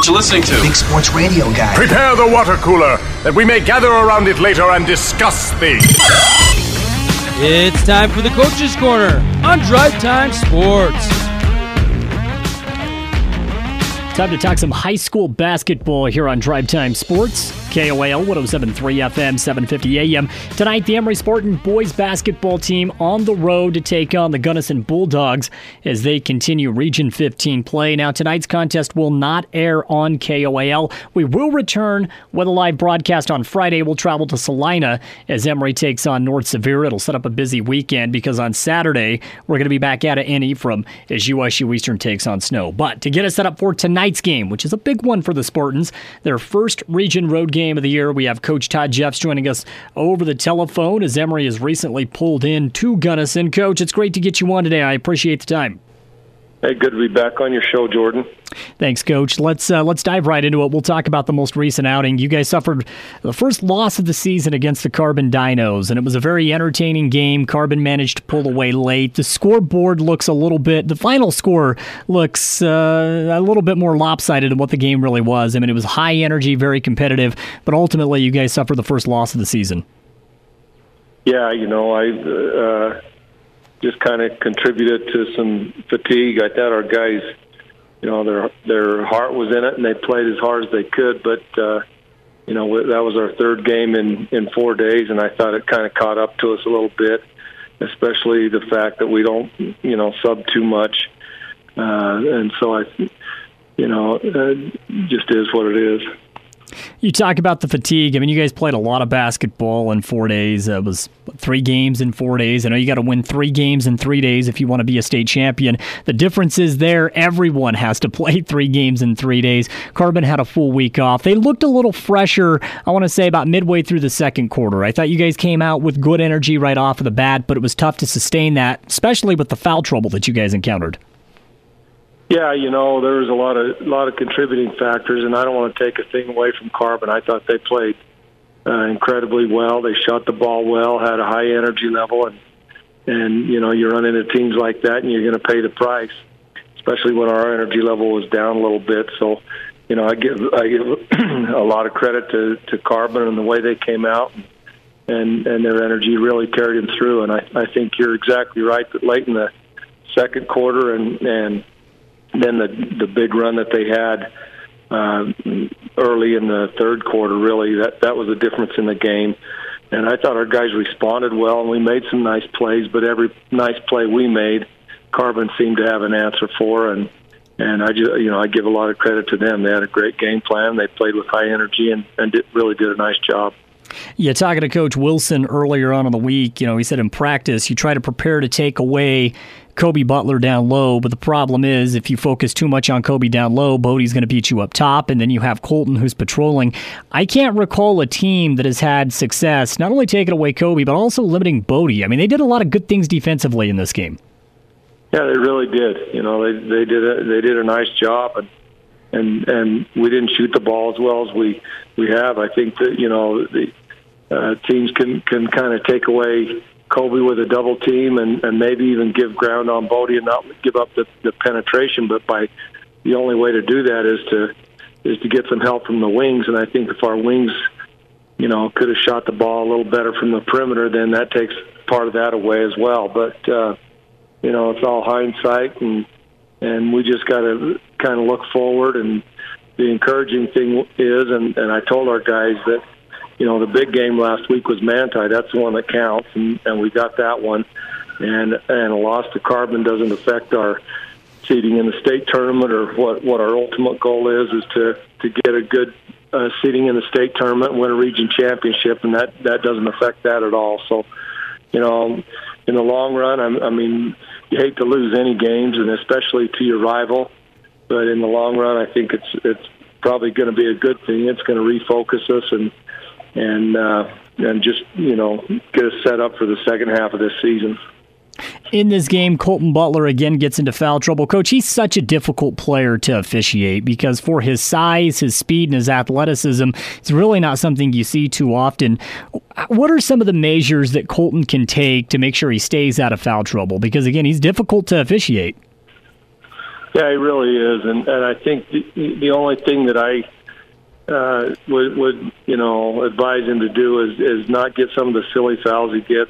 what you're listening to. Big Sports Radio Guy. Prepare the water cooler, that we may gather around it later and discuss things. It's time for the Coach's Corner on Drive Time Sports. Time to talk some high school basketball here on Drive Time Sports. KOAL 107.3 FM, 750 AM. Tonight, the Emery-Spartan boys basketball team on the road to take on the Gunnison Bulldogs as they continue Region 15 play. Now, tonight's contest will not air on KOAL. We will return with a live broadcast on Friday. We'll travel to Salina as Emory takes on North Severe. It'll set up a busy weekend because on Saturday, we're going to be back out of Ephraim as USU Eastern takes on Snow. But to get us set up for tonight's game, which is a big one for the Spartans, their first region road game of the year, we have Coach Todd Jeffs joining us over the telephone as Emory has recently pulled in to Gunnison. Coach, it's great to get you on today. I appreciate the time. Hey, good to be back on your show, Jordan. Thanks, Coach. Let's dive right into it. We'll talk about the most recent outing. You guys suffered the first loss of the season against the Carbon Dinos, and it was a very entertaining game. Carbon managed to pull away late. The scoreboard looks the final score looks a little bit more lopsided than what the game really was. I mean, it was high energy, very competitive, but ultimately you guys suffered the first loss of the season. Yeah, I just kind of contributed to some fatigue. I thought our guys, their heart was in it, and they played as hard as they could. But, that was our third game in 4 days, and I thought it kind of caught up to us a little bit, especially the fact that we don't, sub too much. And so just is what it is. You talk about the fatigue. I mean, you guys played a lot of basketball in 4 days. It was 3 games in 4 days. I know you got to win 3 games in 3 days if you want to be a state champion. The difference is there, everyone has to play 3 games in 3 days. Carbon had a full week off. They looked a little fresher, I want to say, about midway through the second quarter. I thought you guys came out with good energy right off of the bat, but it was tough to sustain that, especially with the foul trouble that you guys encountered. Yeah, there was a lot of contributing factors, and I don't want to take a thing away from Carbon. I thought they played incredibly well. They shot the ball well, had a high energy level, and you run into teams like that, and you're going to pay the price, especially when our energy level was down a little bit. So, I give a lot of credit to Carbon and the way they came out, and their energy really carried them through. And I think you're exactly right that late in the second quarter and then the big run that they had early in the third quarter, really, that was the difference in the game. And I thought our guys responded well, and we made some nice plays, but every nice play we made, Carbon seemed to have an answer for, and I give a lot of credit to them. They had a great game plan. They played with high energy and really did a nice job. Yeah, talking to Coach Wilson earlier on in the week, he said in practice you try to prepare to take away Kobe Butler down low, but the problem is if you focus too much on Kobe down low, Bodie's going to beat you up top, and then you have Colton who's patrolling. I can't recall a team that has had success not only taking away Kobe, but also limiting Bodie. I mean, they did a lot of good things defensively in this game. Yeah, they really did. They did a nice job, and we didn't shoot the ball as well as we have. I think that the teams can kind of take away Kobe with a double team and maybe even give ground on Bodie and not give up the penetration. But the only way to do that is to get some help from the wings. And I think if our wings, could have shot the ball a little better from the perimeter, then that takes part of that away as well. But it's all hindsight, and we just got to kind of look forward. And the encouraging thing is, and I told our guys that, the big game last week was Manti. That's the one that counts, and we got that one. And a loss to Carbon doesn't affect our seeding in the state tournament or what our ultimate goal is to get a good seeding in the state tournament and win a region championship, and that doesn't affect that at all. So, in the long run, I mean, you hate to lose any games, and especially to your rival. But in the long run, I think it's probably going to be a good thing. It's going to refocus us and just get us set up for the second half of this season. In this game, Colton Butler again gets into foul trouble. Coach, he's such a difficult player to officiate because for his size, his speed, and his athleticism, it's really not something you see too often. What are some of the measures that Colton can take to make sure he stays out of foul trouble? Because, again, he's difficult to officiate. Yeah, he really is, and I think the only thing that I would advise him to do is not get some of the silly fouls he gets.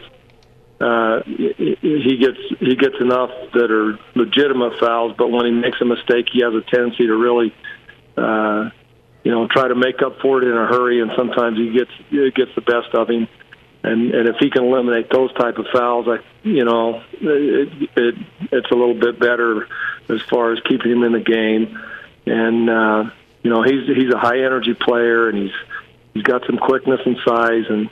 He gets enough that are legitimate fouls, but when he makes a mistake, he has a tendency to really try to make up for it in a hurry, and sometimes it gets the best of him. And if he can eliminate those type of fouls, it's a little bit better as far as keeping him in the game. And he's a high energy player, and he's got some quickness and size, and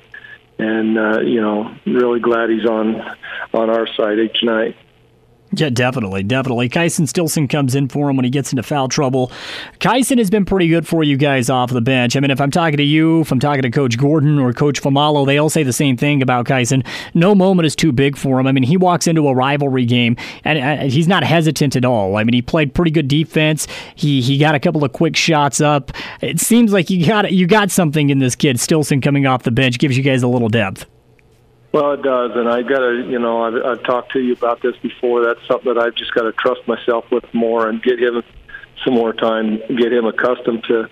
really glad he's on our side each night. Yeah, definitely. Kyson Stilson comes in for him when he gets into foul trouble. Kyson has been pretty good for you guys off the bench. I mean, if I'm talking to you, if I'm talking to Coach Gordon or Coach Famalo, they all say the same thing about Kyson. No moment is too big for him. I mean, he walks into a rivalry game, and he's not hesitant at all. I mean, he played pretty good defense. He got a couple of quick shots up. It seems like you got something in this kid. Stilson coming off the bench gives you guys a little depth. Well, it does, and I got to, I've talked to you about this before. That's something that I've just got to trust myself with more and get him some more time, get him accustomed to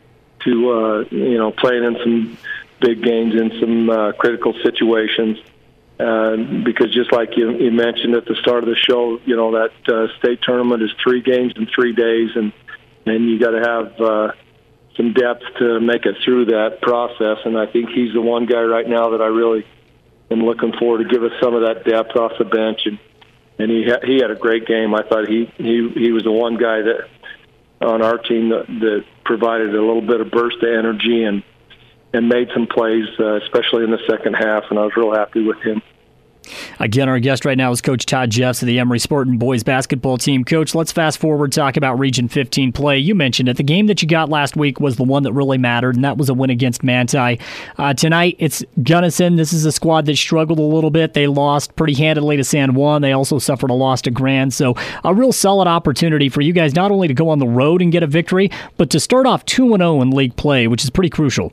playing in some big games in some critical situations. Because just like you mentioned at the start of the show, that state tournament is 3 games in 3 days, and you got to have some depth to make it through that process. And I think he's the one guy right now that I really am looking forward to give us some of that depth off the bench, and he had a great game. I thought he was the one guy that on our team that provided a little bit of burst of energy and made some plays, especially in the second half, and I was real happy with him. Again, our guest right now is Coach Todd Jeffs of the Emory Spartan boys basketball team. Coach, let's fast forward, talk about Region 15 play. You mentioned it. The game that you got last week was the one that really mattered, and that was a win against Manti. Tonight, it's Gunnison. This is a squad that struggled a little bit. They lost pretty handily to San Juan. They also suffered a loss to Grand. So a real solid opportunity for you guys not only to go on the road and get a victory, but to start off 2-0 in league play, which is pretty crucial.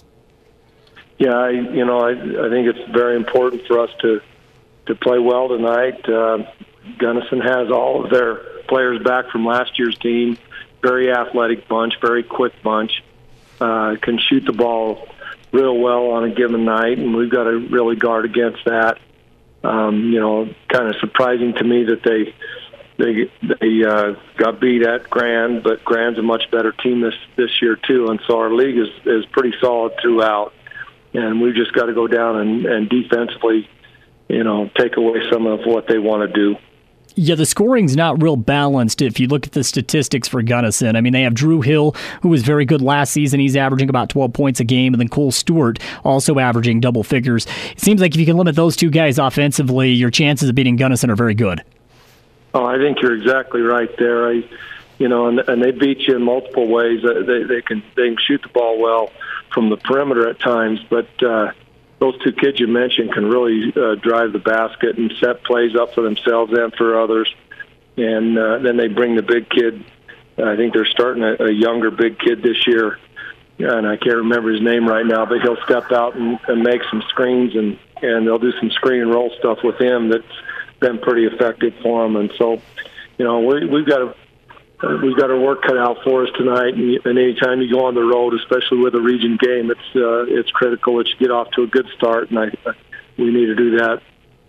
Yeah, I think it's very important for us to play well tonight. Gunnison has all of their players back from last year's team. Very athletic bunch, very quick bunch. Can shoot the ball real well on a given night, and we've got to really guard against that. Kind of surprising to me that they got beat at Grand, but Grand's a much better team this year too, and so our league is pretty solid throughout. And we've just got to go down and defensively take away some of what they want to do. Yeah, the scoring's not real balanced if you look at the statistics for Gunnison. I mean, they have Drew Hill, who was very good last season. He's averaging about 12 points a game, and then Cole Stewart also averaging double figures. It seems like if you can limit those two guys offensively, your chances of beating Gunnison are very good. Oh, I think you're exactly right there. And they beat you in multiple ways. They can shoot the ball well from the perimeter at times, but those two kids you mentioned can really drive the basket and set plays up for themselves and for others. And then they bring the big kid. I think they're starting a younger big kid this year, and I can't remember his name right now, but he'll step out and make some screens, and they'll do some screen and roll stuff with him that's been pretty effective for them. And so, we've got our work cut out for us tonight, and anytime you go on the road, especially with a region game, it's critical that you get off to a good start, and we need to do that.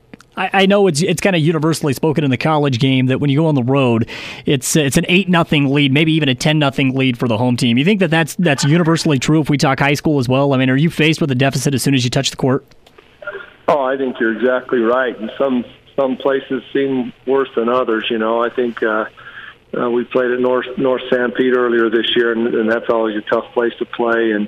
I know it's kind of universally spoken in the college game that when you go on the road, it's an 8-0 lead, maybe even a 10-0 lead for the home team. You think that's universally true if we talk high school as well? I mean, are you faced with a deficit as soon as you touch the court? Oh, I think you're exactly right, and some places seem worse than others. I think. We played at North Sanpete earlier this year, and that's always a tough place to play. And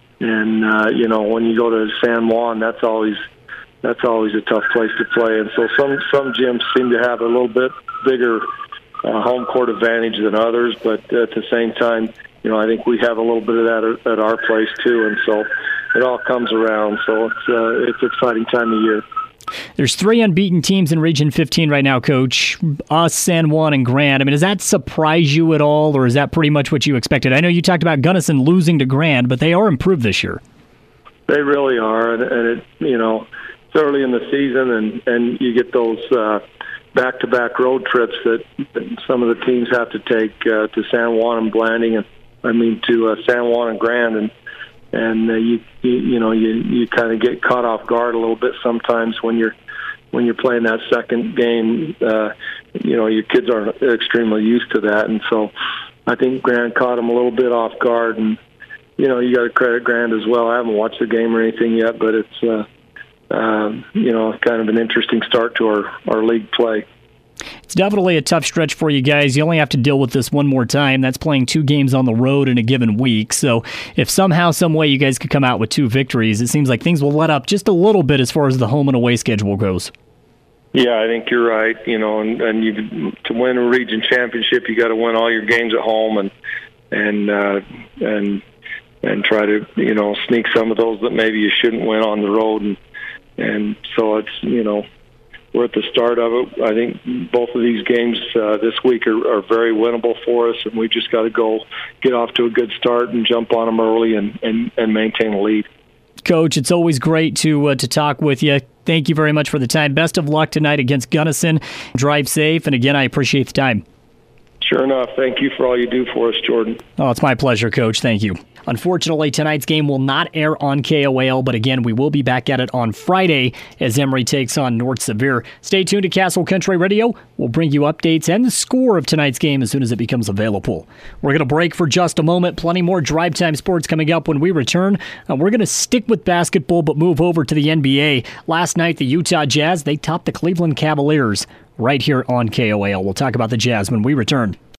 when you go to San Juan, that's always a tough place to play. And so some gyms seem to have a little bit bigger home court advantage than others. But at the same time, I think we have a little bit of that at our place too. And so it all comes around. So it's an exciting time of year. There's 3 unbeaten teams in Region 15 right now, Coach. Us, San Juan, and Grand. I mean, does that surprise you at all, or is that pretty much what you expected? I know you talked about Gunnison losing to Grand, but they are improved this year. They really are, and it's early in the season, and you get those back-to-back road trips that some of the teams have to take to San Juan and Blanding, to San Juan and Grand, and you kind of get caught off guard a little bit sometimes when you're playing that second game. Your kids aren't extremely used to that, and so I think Grand caught them a little bit off guard. And you got to credit Grand as well. I haven't watched the game or anything yet, but it's kind of an interesting start to our league play. It's definitely a tough stretch for you guys. You only have to deal with this one more time. That's playing 2 games on the road in a given week. So if somehow, some way you guys could come out with 2 victories, it seems like things will let up just a little bit as far as the home and away schedule goes. Yeah, I think you're right. And you, to win a region championship, you got to win all your games at home and try to sneak some of those that maybe you shouldn't win on the road. And so it's we're at the start of it. I think both of these games this week are very winnable for us, and we just got to go get off to a good start and jump on them early and maintain a lead. Coach, it's always great to talk with you. Thank you very much for the time. Best of luck tonight against Gunnison. Drive safe, and again, I appreciate the time. Sure enough. Thank you for all you do for us, Jordan. Oh, it's my pleasure, Coach. Thank you. Unfortunately, tonight's game will not air on KOAL, but again, we will be back at it on Friday as Emory takes on North Severe. Stay tuned to Castle Country Radio. We'll bring you updates and the score of tonight's game as soon as it becomes available. We're going to break for just a moment. Plenty more Drive Time Sports coming up when we return. We're going to stick with basketball, but move over to the NBA. Last night, the Utah Jazz, they topped the Cleveland Cavaliers right here on KOAL. We'll talk about the Jazz when we return.